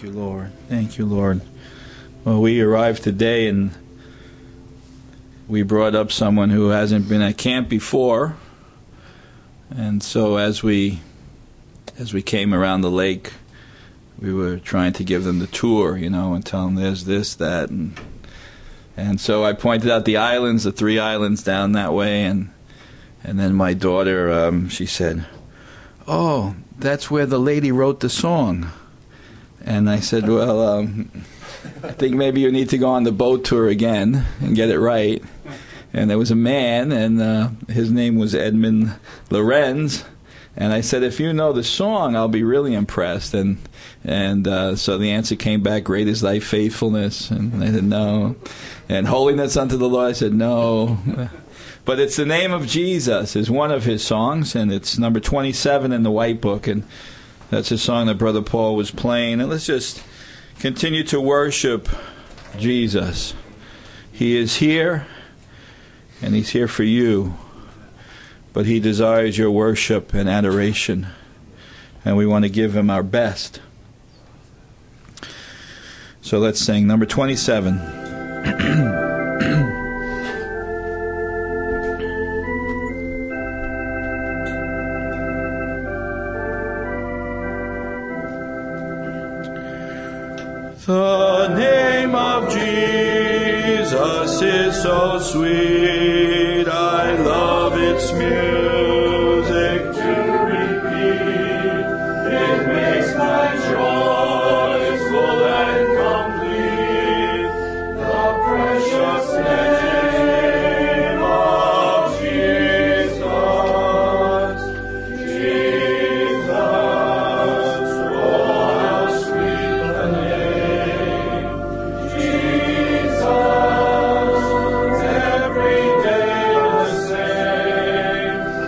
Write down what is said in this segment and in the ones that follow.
Thank you, Lord. Thank you, Lord. Well, we arrived today and we brought up someone who hasn't been at camp before. And so as we came around the lake, we were trying to give them the tour, and tell them there's this, that, and so I pointed out the islands, the 3 islands down that way, and then my daughter, she said, "Oh, that's where the lady wrote the song." And I said, "Well, I think maybe you need to go on the boat tour again and get it right." And there was a man, and his name was Edmund Lorenz. And I said, "If you know the song, I'll be really impressed." And so the answer came back, "Great is thy faithfulness." And I said, "No." And "Holiness unto the Lord." I said, "No." But it's the name of Jesus is one of his songs, and it's number 27 in the White Book. And that's a song that Brother Paul was playing. And let's just continue to worship Jesus. He is here, and he's here for you. But he desires your worship and adoration. And we want to give him our best. So let's sing number 27. The name of Jesus is so sweet, I love its music to repeat. It makes my joys full and complete. The precious name of Jesus, Jesus, oh how sweet the name, Jesus, every day the same.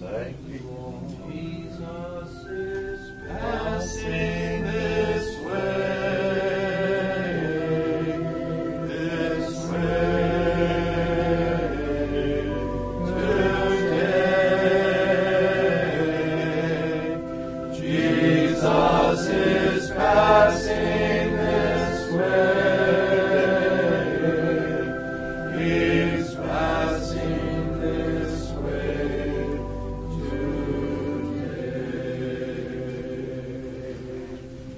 Thank you, Lord. Jesus is passing this way, this way today. Jesus is passing this way. He's passing this way today.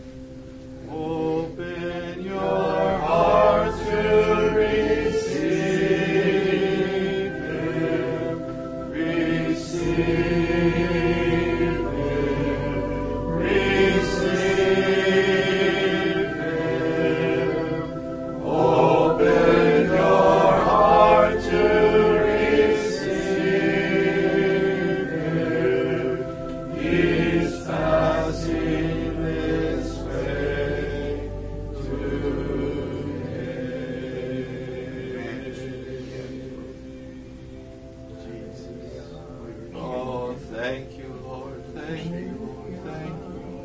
Open your heart to receive Him, receive Him, receive Him. Open your heart to receive Him. He's passing this way today. Oh, thank you, Lord. Thank you, Lord. Thank you, Lord.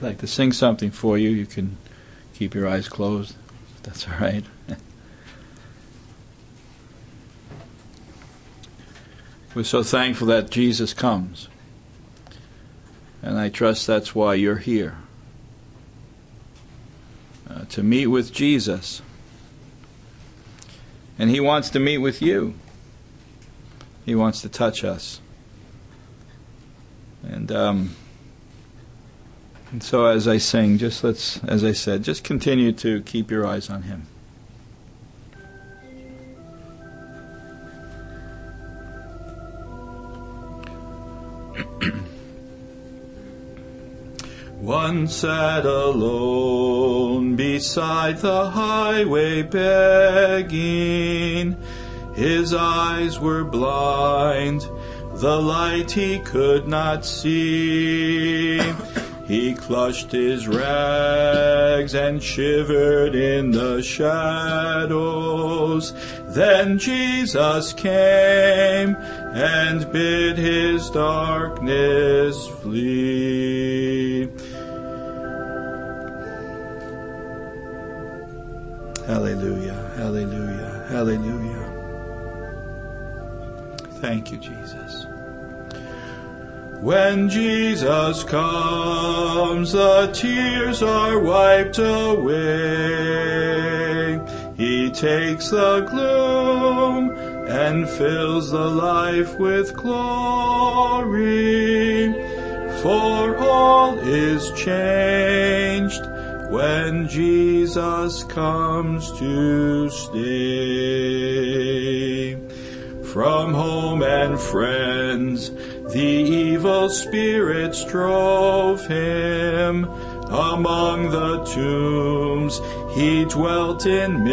I'd like to sing something for you. You can keep your eyes closed, if that's all right. We're so thankful that Jesus comes. And I trust that's why you're here. To meet with Jesus. And He wants to meet with you. He wants to touch us. And so as I sing, as I said, just continue to keep your eyes on Him. One sat alone beside the highway begging. His eyes were blind, the light he could not see. He clutched his rags and shivered in the shadows. Then Jesus came and bid his darkness flee. Hallelujah, hallelujah, hallelujah. Thank you, Jesus. When Jesus comes, the tears are wiped away. He takes the gloom and fills the life with glory. For all is changed when Jesus comes to stay. From home and friends, the evil spirits drove him. Among the tombs, he dwelt in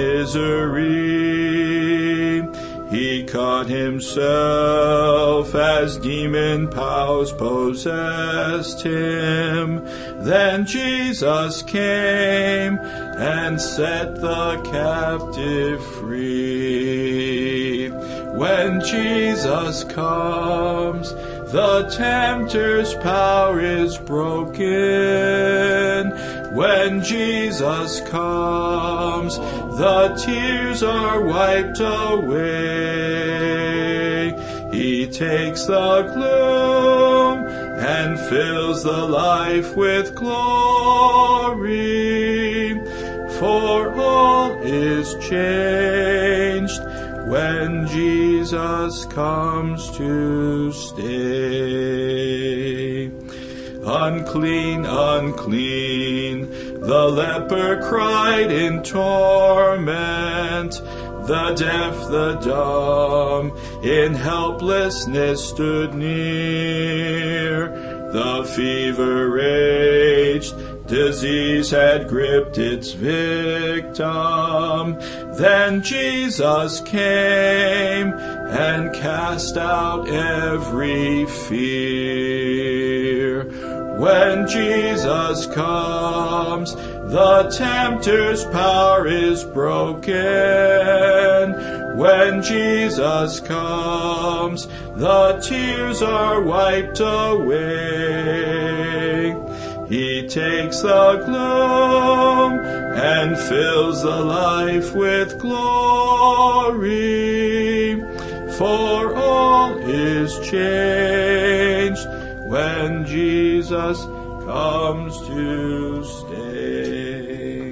misery. He caught himself as demon powers possessed him. Then Jesus came and set the captive free. When Jesus comes, the tempter's power is broken. When Jesus comes, the tears are wiped away. He takes the gloom and fills the life with glory. For all is changed when Jesus comes to stay. Unclean, unclean, the leper cried in torment. The deaf, the dumb, in helplessness stood near. The fever raged, disease had gripped its victim. Then Jesus came and cast out every fear. When Jesus comes, the tempter's power is broken. When Jesus comes, the tears are wiped away. He takes the gloom and fills the life with glory. For all is changed when Jesus comes to stay.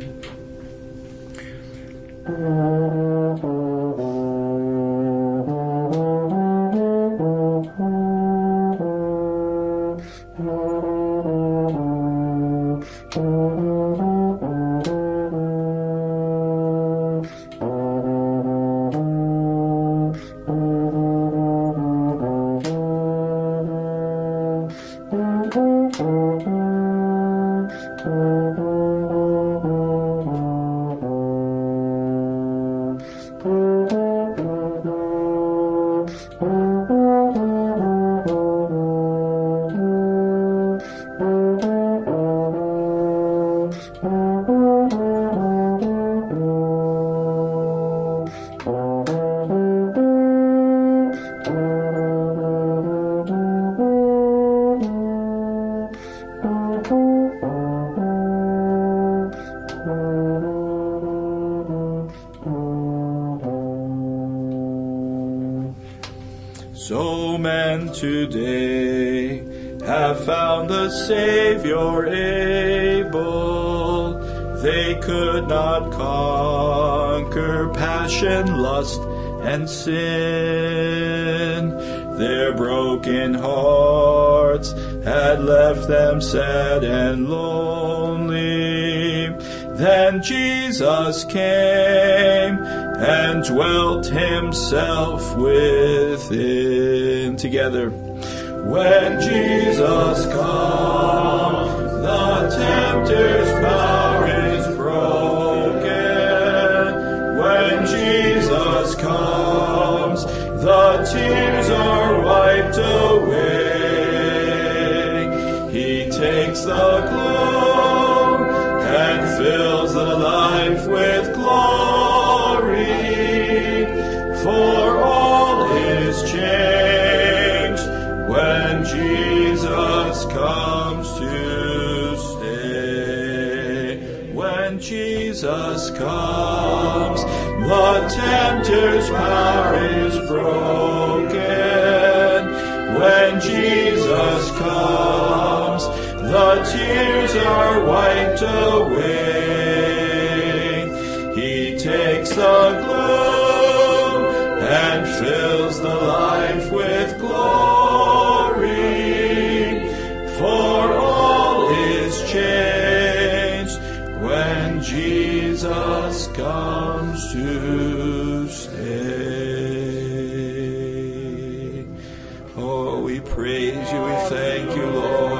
today have found the Savior able. They could not conquer passion, lust, and sin. Their broken hearts had left them sad and lonely. Then Jesus came and dwelt himself within. Together. When Jesus comes, the tempter's power is broken. When Jesus comes, the tears are wiped away. He takes the gloom and fills the life with glory, for all is changed when Jesus comes to stay. When Jesus comes, the tempter's power is broken. When Jesus comes, the tears are wiped away. He takes the gloom and fills the life with glory, for all is changed when Jesus comes to stay. Oh, we praise you, we thank you, Lord.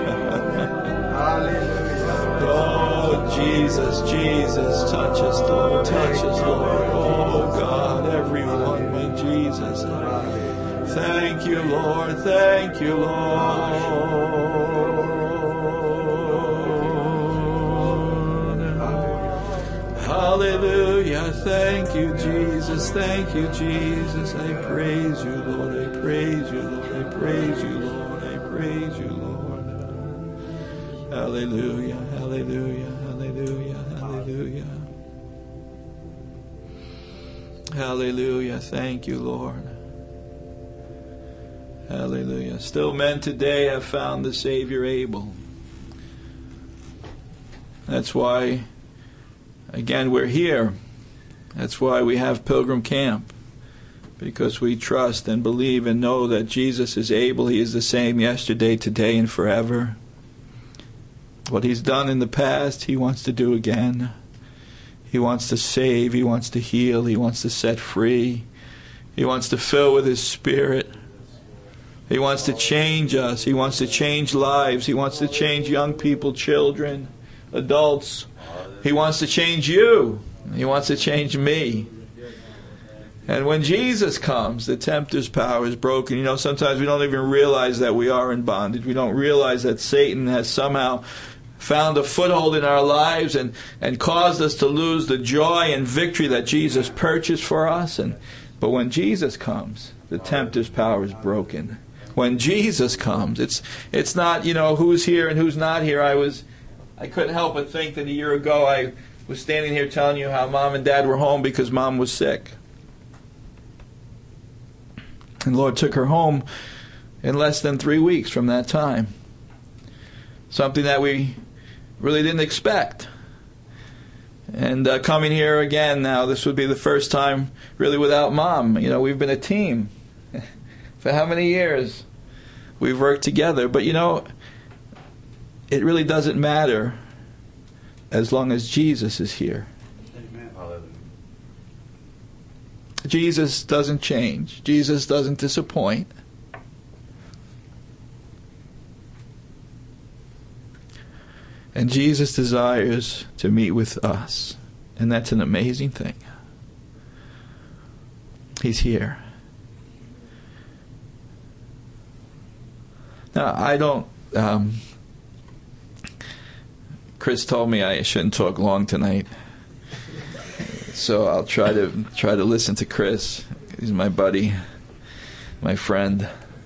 Oh, Jesus, Jesus, touch us, Lord, touch us, Lord. Oh, God, everyone, my Jesus. Thank you, Lord, thank you, Lord. Hallelujah, thank you, Jesus, thank you, Jesus. I praise you, Lord, I praise you, Lord, I praise you, Lord, I praise you, Lord. Hallelujah, hallelujah, hallelujah, hallelujah. Hallelujah, thank you, Lord. Hallelujah. Still men today have found the Savior able. That's why, again, we're here. That's why we have Pilgrim Camp. Because we trust and believe and know that Jesus is able. He is the same yesterday, today, and forever. What He's done in the past, He wants to do again. He wants to save. He wants to heal. He wants to set free. He wants to fill with His Spirit. He wants to change us. He wants to change lives. He wants to change young people, children, adults. He wants to change you. He wants to change me. And when Jesus comes, the tempter's power is broken. You know, sometimes we don't even realize that we are in bondage. We don't realize that Satan has somehow found a foothold in our lives and caused us to lose the joy and victory that Jesus purchased for us. But when Jesus comes, the tempter's power is broken. When Jesus comes, it's not, you know, who's here and who's not here. I couldn't help but think that a year ago I was standing here telling you how Mom and Dad were home because Mom was sick. And the Lord took her home in less than 3 weeks from that time. Something that we really didn't expect. And coming here again now, this would be the first time really without Mom. You know, we've been a team. For how many years we've worked together. But you know, it really doesn't matter as long as Jesus is here. Amen. Jesus doesn't change. Jesus doesn't disappoint. And Jesus desires to meet with us. And that's an amazing thing. He's here. Now, I don't... Chris told me I shouldn't talk long tonight. So I'll try to listen to Chris. He's my buddy, my friend.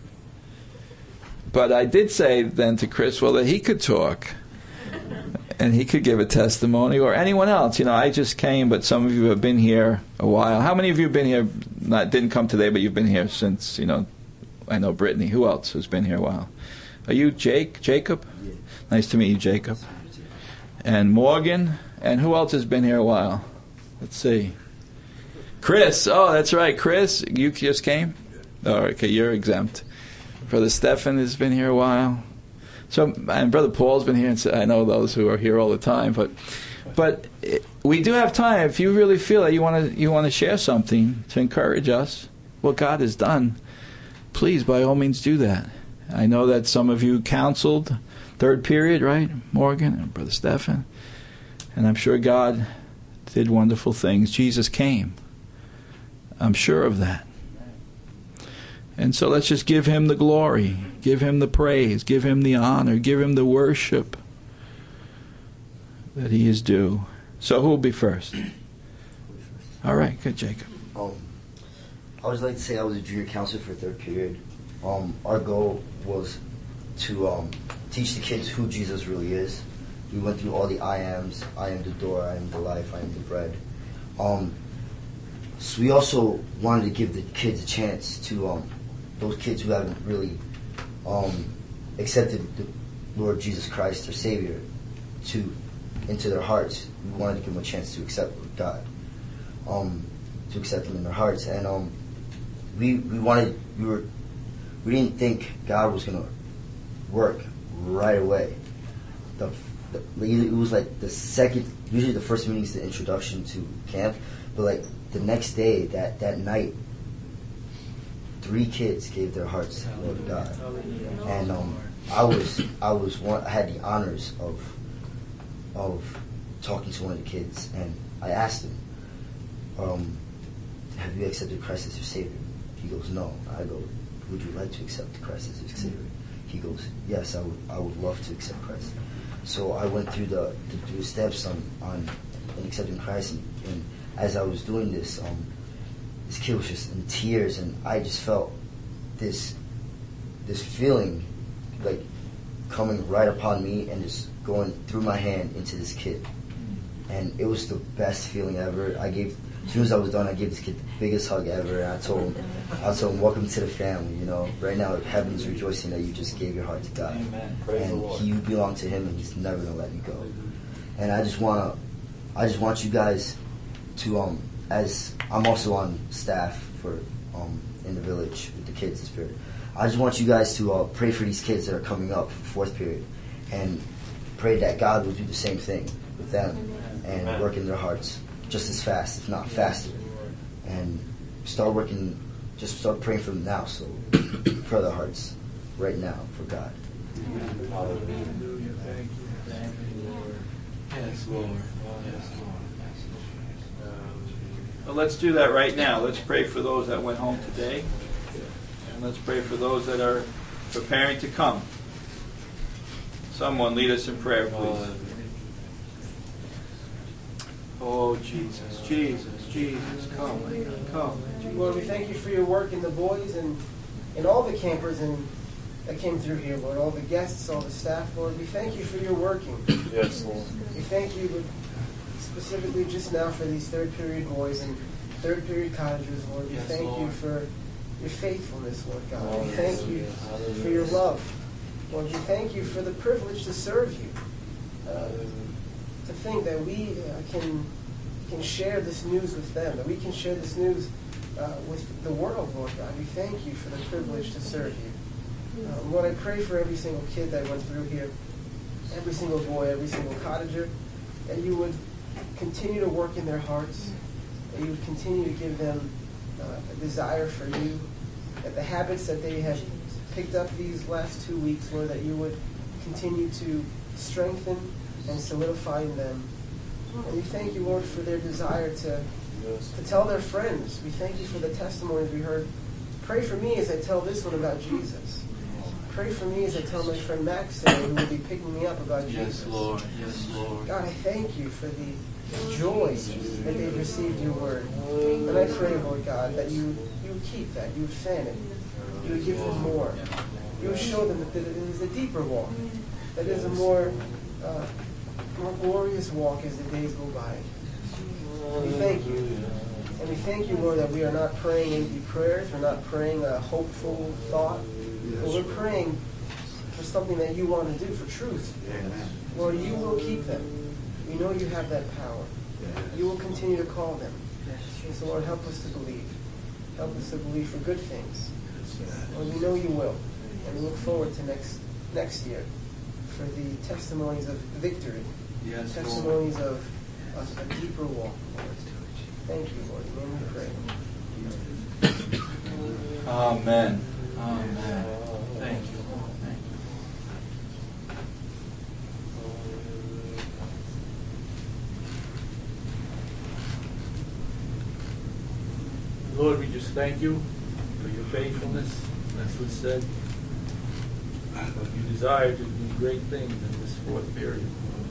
But I did say then to Chris, well, that he could talk. And he could give a testimony, or anyone else. You know, I just came, but some of you have been here a while. How many of you have been here, didn't come today, but you've been here since, you know, I know Brittany. Who else has been here a while? Are you Jacob? Yeah. Nice to meet you, Jacob. And Morgan. And who else has been here a while? Let's see. Chris. Oh, that's right. Chris, you just came? Oh, okay, you're exempt. Brother Stefan has been here a while. So, and Brother Paul's been here. And I know those who are here all the time. But we do have time. If you really feel that you want to share something to encourage us, what God has done, please, by all means, do that. I know that some of you counseled third period, right? Morgan and Brother Stefan. And I'm sure God did wonderful things. Jesus came. I'm sure of that. And so let's just give him the glory, give him the praise, give him the honor, give him the worship that he is due. So who will be first? All right, good, Jacob. I would like to say I was a junior counselor for third period. Our goal was to teach the kids who Jesus really is. We went through all the I ams. I am the door, I am the life, I am the bread. So we also wanted to give the kids a chance to, those kids who haven't really accepted the Lord Jesus Christ, their Savior, into their hearts. We wanted to give them a chance to accept God, to accept Him in their hearts. And we didn't think God was going to work right away. It was like the second, usually the first meeting is the introduction to camp, but like the next day, that night, 3 kids gave their hearts to the Lord God. And I had the honors of talking to one of the kids, and I asked him, have you accepted Christ as your Savior? He goes, no. I go, would you like to accept Christ as your Savior? He goes, yes, I would love to accept Christ. So I went through the steps on accepting Christ, and as I was doing this kid was just in tears, and I just felt this feeling like coming right upon me and just going through my hand into this kid. And it was the best feeling ever. As soon as I was done, I gave this kid the biggest hug ever, and I told him, welcome to the family. You know, right now heaven's rejoicing that you just gave your heart to God. And you belong to Him, and He's never gonna let you go. And I just want you guys to, as I'm also on staff for in the village with the kids this period, I just want you guys to pray for these kids that are coming up for 4th period, and pray that God will do the same thing with them and work in their hearts just as fast, if not faster. And start praying for them now. So pray their hearts right now for God. Hallelujah. Thank you, Lord. Yes, Lord. Yes, Lord. Well, let's do that right now. Let's pray for those that went home today. And let's pray for those that are preparing to come. Someone lead us in prayer, please. Oh, Jesus, Jesus, Jesus, come, come. Lord, we thank you for your work in the boys and all the campers that came through here, Lord, all the guests, all the staff, Lord. We thank you for your working. Yes, Lord. We thank you specifically just now for these 3rd period boys and 3rd period cottagers, Lord. We thank you for your faithfulness, Lord God. We thank you for your love. Lord, we thank you for the privilege to serve you. To think that we can share this news with them, that we can share this news with the world, Lord God. We thank you for the privilege to serve you. Lord, I pray for every single kid that went through here, every single boy, every single cottager, that you would continue to work in their hearts, that you would continue to give them a desire for you, that the habits that they have picked up these last 2 weeks, Lord, that you would continue to strengthen and solidify in them. And we thank you, Lord, for their desire to tell their friends. We thank you for the testimonies we heard. Pray for me as I tell this one about Jesus. Pray for me as I tell my friend Max today, who will be picking me up about Jesus. Yes, Lord. Yes, Lord. God, I thank you for the joy that they've received your word. And I pray, Lord God, that you would keep that, you would fan it, you would give them more. You would show them that it is a deeper walk, that it is a more glorious walk as the days go by. We thank you. And we thank you, Lord, that we are not praying empty prayers. We're not praying a hopeful thought. But we're praying for something that you want to do, for truth. Lord, you will keep them. We know you have that power. You will continue to call them. And so, Lord, help us to believe. Help us to believe for good things. Lord, we know you will. And we look forward to next year for the testimonies of victory. Testimonies of a deeper walk, Lord. Thank you, Lord. In your name we pray. Amen. Amen. Thank you, Lord. Thank you. Lord, we just thank you for your faithfulness. As was said, you desire to do great things in this fourth period.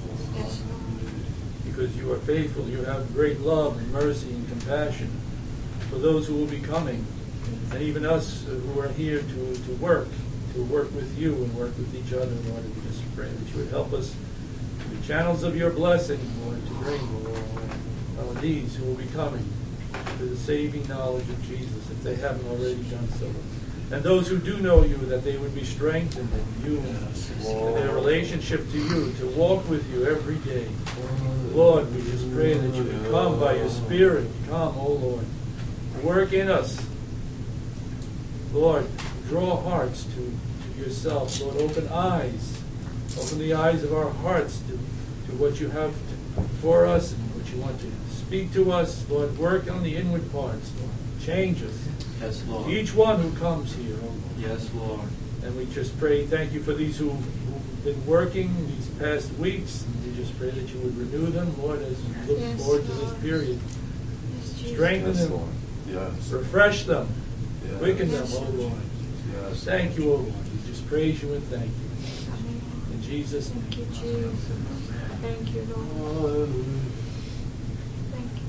Because you are faithful, you have great love and mercy and compassion for those who will be coming, and even us who are here to work with you and work with each other. Lord, we just pray that you would help us to be channels of your blessing, Lord, to bring these who will be coming to the saving knowledge of Jesus, if they haven't already done so. And those who do know you, that they would be strengthened in you and their relationship to you, to walk with you every day. Lord, we just pray that you would come by your Spirit. Come, O Lord. Work in us. Lord, draw hearts to yourself. Lord, open eyes. Open the eyes of our hearts to what you have for us and what you want to speak to us. Lord, work on the inward parts. Lord, change us. Yes, Lord. Each one who comes here, oh Lord. Yes, Lord. And we just pray, thank you for these who've been working these past weeks. And we just pray that you would renew them, Lord, as we look forward to this period. Strengthen them. Yes. Refresh them. Yes. Quicken them, oh Lord. Yes. Thank you, oh Lord. We just praise you and thank you. In Jesus' name. Thank you, Jesus. Thank you, Lord. Thank you.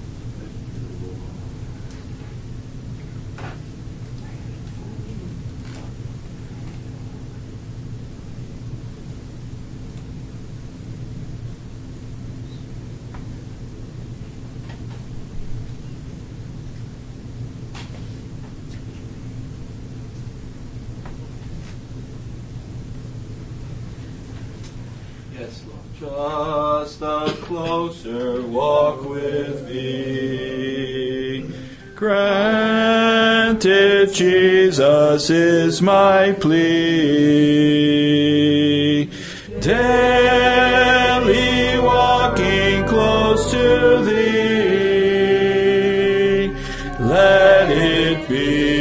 Yes, Lord. Just a closer walk with thee. Granted, Jesus is my plea. Daily walking close to thee. Let it be